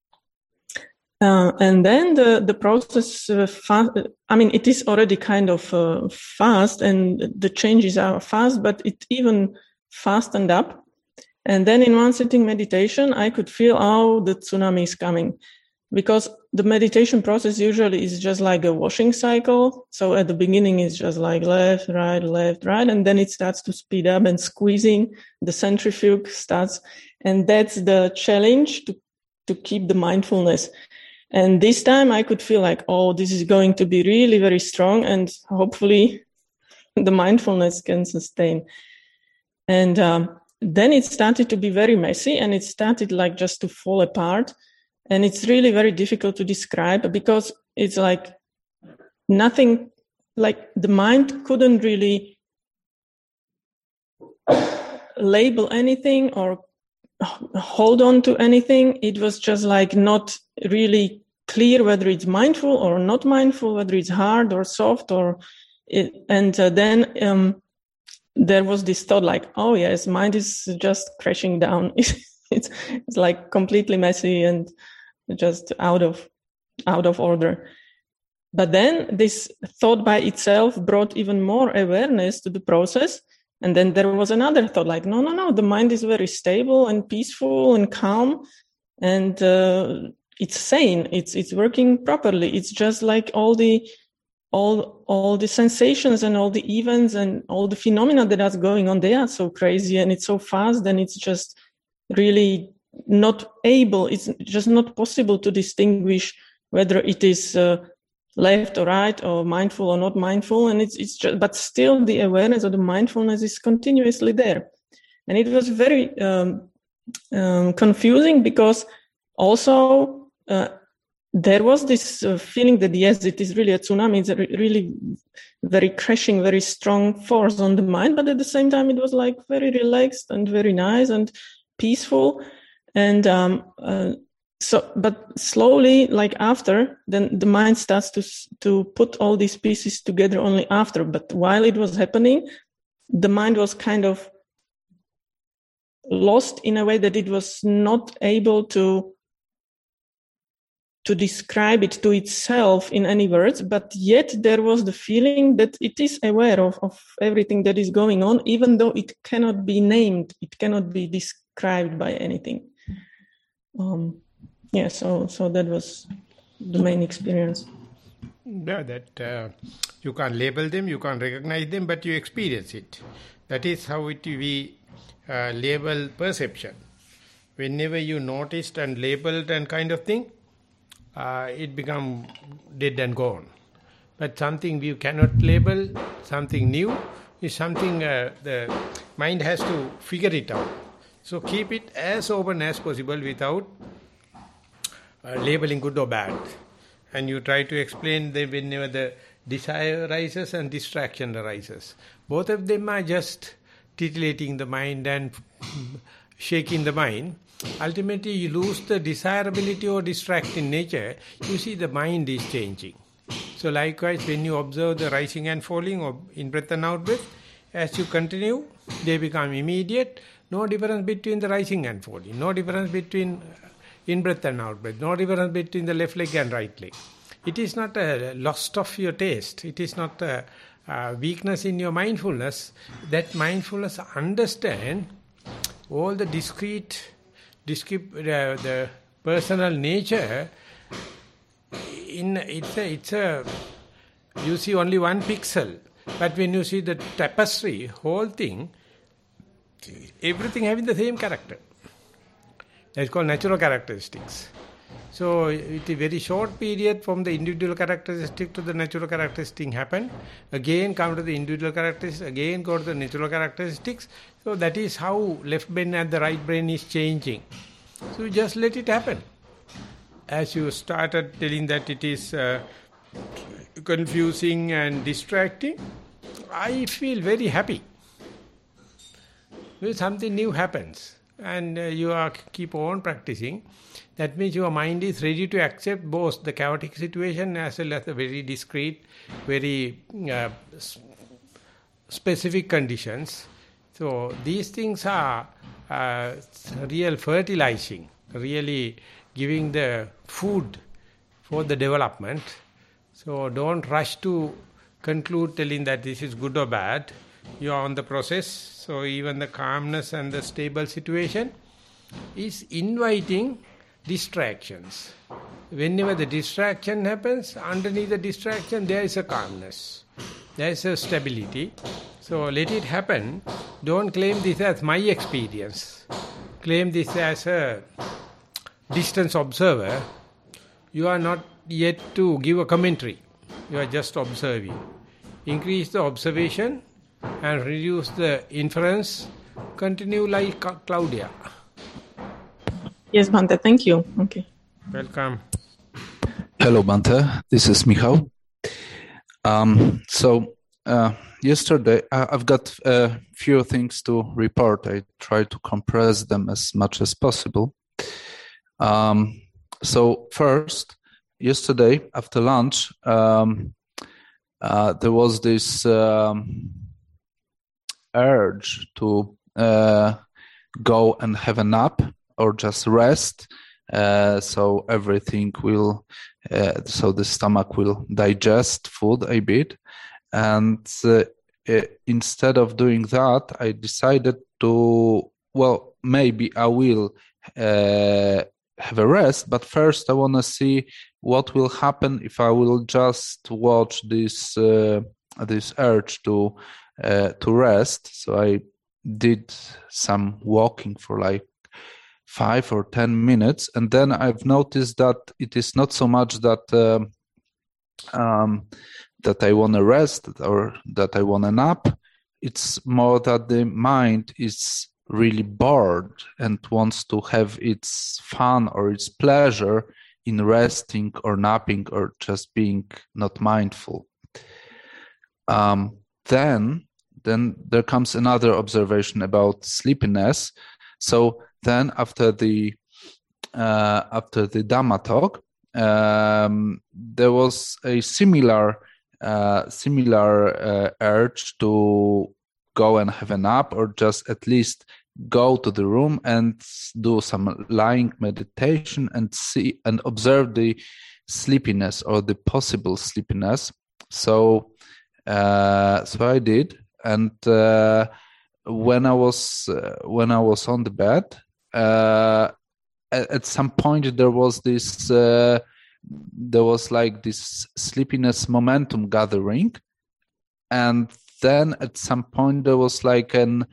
And then the process, it is already kind of fast, and the changes are fast, but it even fastened up. And then in one sitting meditation, I could feel how the tsunami is coming, because the meditation process usually is just like a washing cycle. So at the beginning, it's just like left, right, and then it starts to speed up and squeezing. The centrifuge starts, and that's the challenge to keep the mindfulness. And this time I could feel this is going to be really very strong, and hopefully the mindfulness can sustain. And then it started to be very messy, and it started just to fall apart. And it's really very difficult to describe, because it's nothing, the mind couldn't really label anything or hold on to anything. It was just not really clear whether it's mindful or not mindful, whether it's hard or soft, then there was this thought like, oh yes, mind is just crashing down. It's like completely messy and just out of order. But then this thought by itself brought even more awareness to the process. And then there was another thought like, no, the mind is very stable and peaceful and calm. And it's sane. It's working properly. It's just like all the sensations and all the events and all the phenomena that are going on, they are so crazy and it's so fast, and it's just really it's just not possible to distinguish whether it is left or right or mindful or not mindful. And it's just, but still the awareness of the mindfulness is continuously there. And it was very confusing, because also there was this feeling that yes, it is really a tsunami. It's a really very crashing, very strong force on the mind. But at the same time, it was like very relaxed and very nice and peaceful. And but slowly, like after, then the mind starts to put all these pieces together only after. But while it was happening, the mind was kind of lost in a way that it was not able to describe it to itself in any words, but yet there was the feeling that it is aware of everything that is going on, even though it cannot be named, it cannot be described by anything. So that was the main experience. Yeah, that you can't label them, you can't recognize them, but you experience it. That is how we label perception. Whenever you noticed and labeled and kind of thing, it become dead and gone. But something you cannot label, something new, is something the mind has to figure it out. So keep it as open as possible without labeling good or bad. And you try to explain them whenever the desire arises and distraction arises. Both of them are just titillating the mind and shaking the mind. Ultimately, you lose the desirability or distracting nature. You see the mind is changing. So likewise, when you observe the rising and falling or in-breath and out-breath, as you continue, they become immediate. No difference between the rising and falling. No difference between in-breath and out-breath. No difference between the left leg and right leg. It is not a loss of your taste. It is not a weakness in your mindfulness. That mindfulness understand all the the personal nature. You see only one pixel, but when you see the tapestry, whole thing, everything having the same character. That's called natural characteristics. So it is a very short period from the individual characteristic to the natural characteristic happen. Again come to the individual characteristics, again go to the natural characteristics. So that is how left brain and the right brain is changing. So just let it happen. As you started telling that it is confusing and distracting, I feel very happy. When something new happens and you keep on practicing, that means your mind is ready to accept both the chaotic situation as well as the very discrete, very specific conditions. So these things are real fertilizing, really giving the food for the development. So don't rush to conclude telling that this is good or bad. You are on the process. So even the calmness and the stable situation is inviting distractions. Whenever the distraction happens, underneath the distraction there is a calmness. There is a stability. So let it happen. Don't claim this as my experience. Claim this as a distance observer. You are not yet to give a commentary. You are just observing. Increase the observation and reduce the inference. Continue like Claudia. Yes, Bhante, thank you. Okay. Welcome. Hello, Bhante. This is Michał. Yesterday, I've got a few things to report. I try to compress them as much as possible. So first, yesterday after lunch, there was this urge to go and have a nap or just rest, so everything will, so the stomach will digest food a bit. And instead of doing that, I decided to, well, maybe I will have a rest, but first I want to see what will happen if I will just watch this urge to rest. So I did some walking for like 5 or 10 minutes, and then I've noticed that it is not so much that that I want to rest or that I want to nap. It's more that the mind is really bored and wants to have its fun or its pleasure in resting or napping or just being not mindful. Then there comes another observation about sleepiness. So then after the Dhamma talk, there was a similar urge to go and have a nap or just at least go to the room and do some lying meditation and see and observe the sleepiness or the possible sleepiness. So I did, and when I was on the bed, at some point there was like this sleepiness momentum gathering, and then at some point there was like an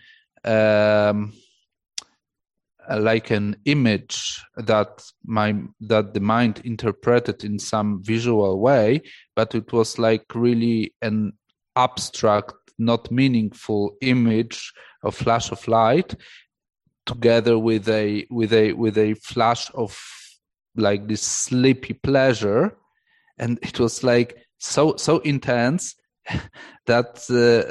image that the mind interpreted in some visual way, but it was like really an abstract, not meaningful image, a flash of light, together with a flash of like this sleepy pleasure, and it was like so intense that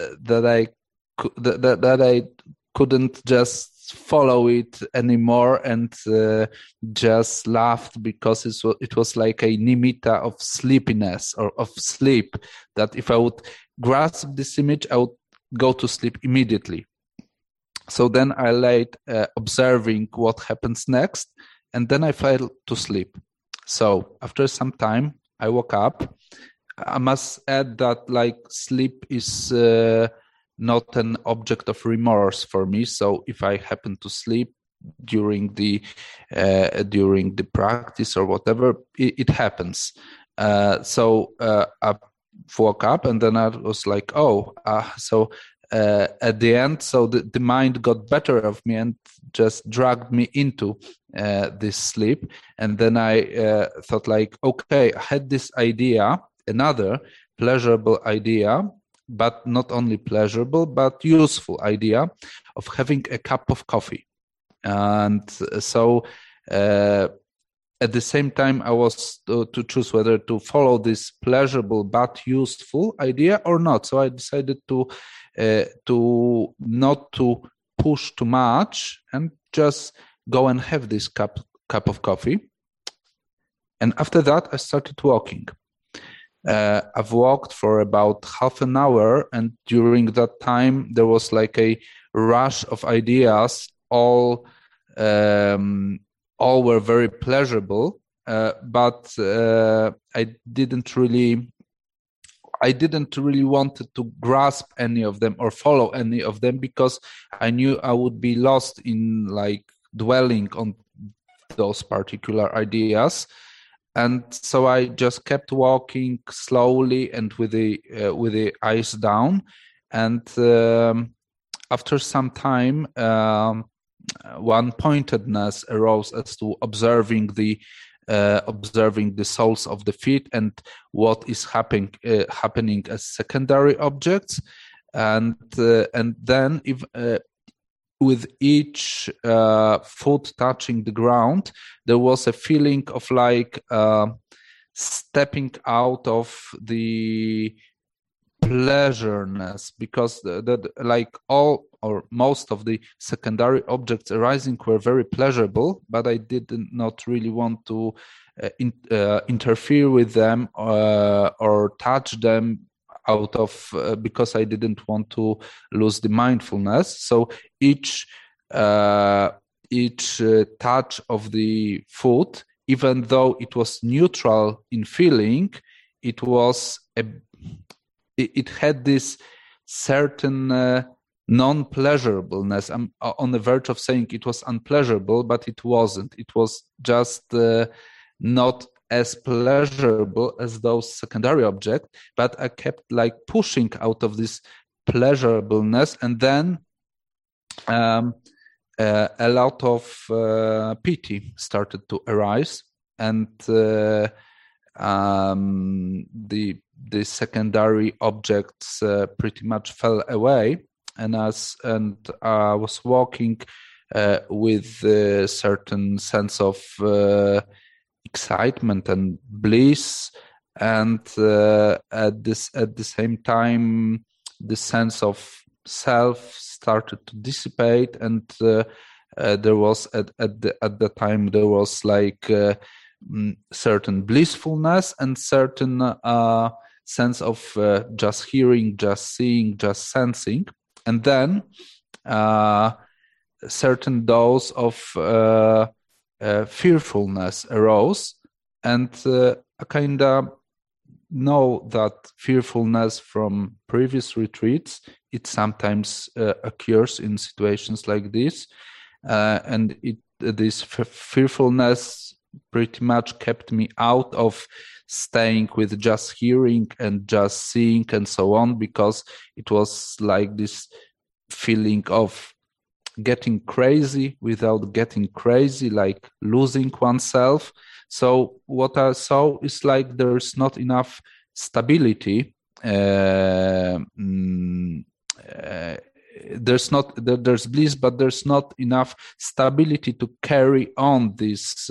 I couldn't just follow it anymore, and just laughed because it was like a nimitta of sleepiness or of sleep, that if I would grasp this image, I would go to sleep immediately. So then I laid observing what happens next, and then I fell to sleep. So after some time, I woke up. I must add that like sleep is not an object of remorse for me. So if I happen to sleep during the practice or whatever, it happens. So I woke up, and then I was like, at the end, so the mind got better of me and just dragged me into this sleep. And then I thought like, okay, I had this idea, another pleasurable idea, but not only pleasurable, but useful idea of having a cup of coffee. And so at the same time, I was to choose whether to follow this pleasurable but useful idea or not. So I decided to not to push too much and just go and have this cup of coffee. And after that, I started walking. I've walked for about half an hour, and during that time, there was like a rush of ideas. All were very pleasurable, but I didn't really want to grasp any of them or follow any of them, because I knew I would be lost in like dwelling on those particular ideas. And so I just kept walking slowly and with the eyes down. And after some time, one pointedness arose as to observing the soles of the feet and what is happening as secondary objects, and then if with each foot touching the ground, there was a feeling of like stepping out of the pleasureness, because like all or most of the secondary objects arising were very pleasurable, but I did not really want to interfere with them or touch them out of because I didn't want to lose the mindfulness. So each touch of the foot, even though it was neutral in feeling, it had this certain non-pleasurableness. I'm on the verge of saying it was unpleasurable, but it wasn't. It was just not as pleasurable as those secondary objects, but I kept like pushing out of this pleasurableness, and then a lot of pity started to arise, and the secondary objects pretty much fell away, and I was walking with a certain sense of excitement and bliss, and at the same time the sense of self started to dissipate, and there was at the time there was like certain blissfulness and certain sense of just hearing, just seeing, just sensing, and then certain dose of fearfulness arose, and I kind of know that fearfulness from previous retreats. It sometimes occurs in situations like this, and this fearfulness pretty much kept me out of staying with just hearing and just seeing and so on, because it was like this feeling of getting crazy without getting crazy, like losing oneself. So what I saw is like there's not enough stability. There's bliss, but there's not enough stability to carry on this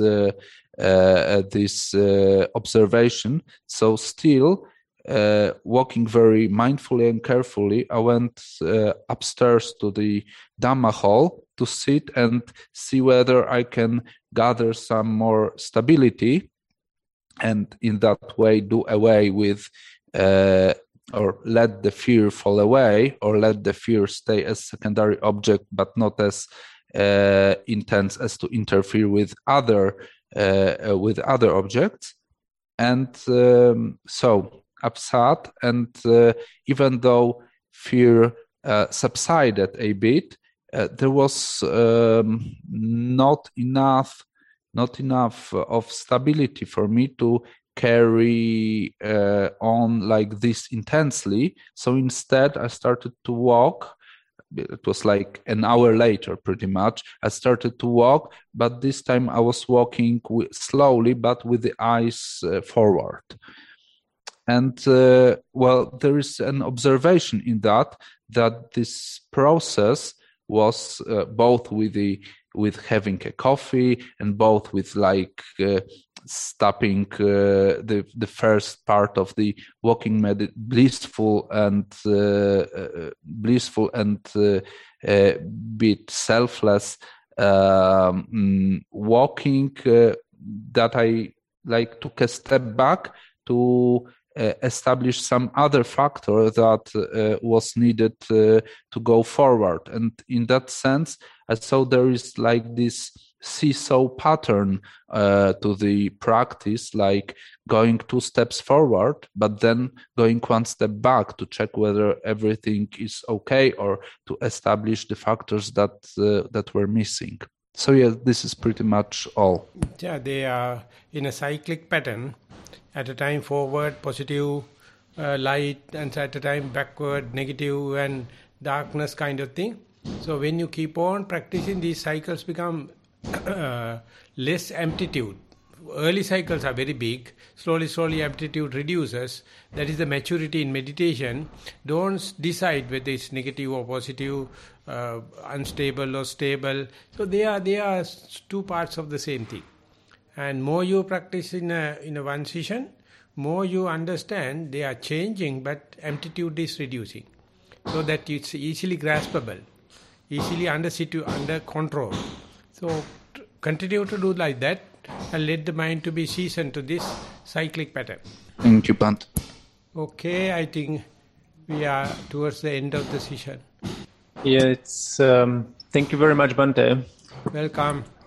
observation. So still, walking very mindfully and carefully, I went upstairs to the Dhamma hall to sit and see whether I can gather some more stability, and in that way do away with or let the fear fall away, or let the fear stay as secondary object, but not as intense as to interfere with other objects. And so I've sat, and even though fear subsided a bit, there was not enough of stability for me to carry on like this intensely. So instead I started to walk. It was like an hour later pretty much. I started to walk, but this time I was walking slowly, but with the eyes forward. And there is an observation in that this process was both with having a coffee, and both with like stopping the first part of the walking blissful and bit selfless walking, that I like took a step back to establish some other factor that was needed to go forward. And in that sense, I saw there is like this seesaw pattern to the practice, like going 2 steps forward, but then going 1 step back to check whether everything is okay, or to establish the factors that were missing. So yeah, this is pretty much all. Yeah, they are in a cyclic pattern. At a time forward, positive light, and at a time backward, negative and darkness kind of thing. So when you keep on practicing, these cycles become less amplitude. Early cycles are very big. Slowly amplitude reduces. That is the maturity in meditation. Don't decide whether it's negative or positive, unstable or stable. So they are 2 parts of the same thing. And more you practice in a one session, more you understand they are changing, but amplitude is reducing, so that it's easily graspable, easily under control. So continue to do like that. and let the mind to be seasoned to this cyclic pattern. Thank you, Bhante. Okay, I think we are towards the end of the session. Yeah, it's. Thank you very much, Bhante. Welcome.